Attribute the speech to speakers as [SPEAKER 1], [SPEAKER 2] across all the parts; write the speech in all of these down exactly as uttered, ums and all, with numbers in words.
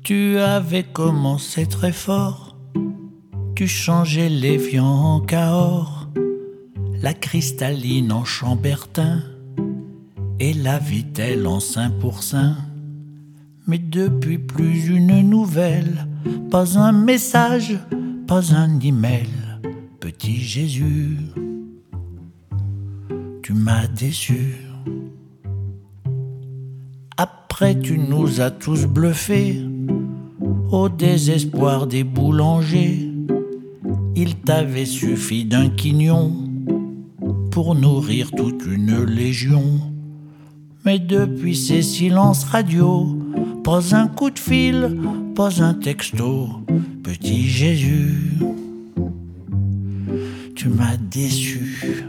[SPEAKER 1] Tu avais commencé très fort, tu changeais l'évian en Cahors, la cristalline en chambertin et la vitelle en saint pourçain. Mais depuis plus une nouvelle, pas un message, pas un email. Petit Jésus, tu m'as déçu. Après tu nous as tous bluffés, au désespoir des boulangers. Il t'avait suffi d'un quignon pour nourrir toute une légion. Mais depuis ces silences radio, pas un coup de fil, pas un texto. Petit Jésus, tu m'as déçu.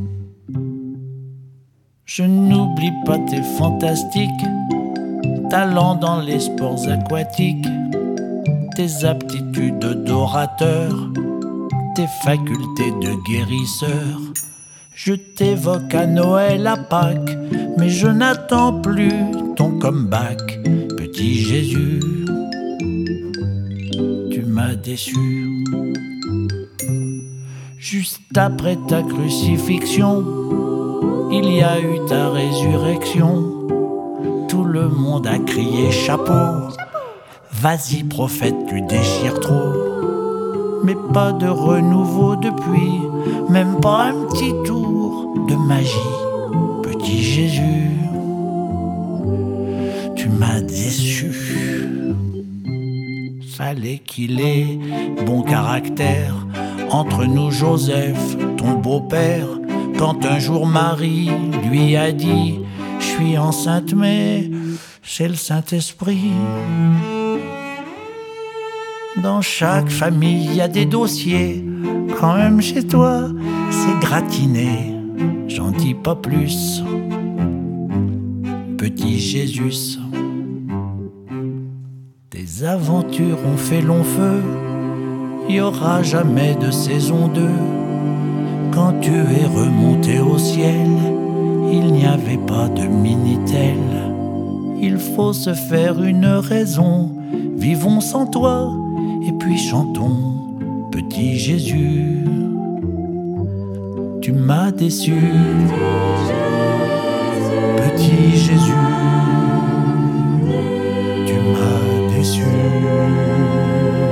[SPEAKER 1] Je n'oublie pas tes fantastiques talents dans les sports aquatiques, tes aptitudes d'orateur, tes facultés de guérisseur. Je t'évoque à Noël, à Pâques, mais je n'attends plus ton comeback. Petit Jésus, tu m'as déçu. Juste après ta crucifixion, il y a eu ta résurrection. Tout le monde a crié chapeau. Vas-y prophète, tu déchires trop. Mais pas de renouveau depuis, même pas un petit tour de magie. Petit Jésus, tu m'as déçu. Fallait qu'il ait bon caractère. Entre nous Joseph, ton beau-père, quand un jour Marie lui a dit « Je suis enceinte mais c'est le Saint-Esprit ». Dans chaque famille il y a des dossiers, quand même chez toi c'est gratiné. J'en dis pas plus, petit Jésus. Tes aventures ont fait long feu, y aura jamais de saison deux. Quand tu es remonté au ciel, il n'y avait pas de Minitel. Il faut se faire une raison, vivons sans toi, et puis chantons, petit Jésus. Tu m'as déçu, petit Jésus. Tu m'as déçu.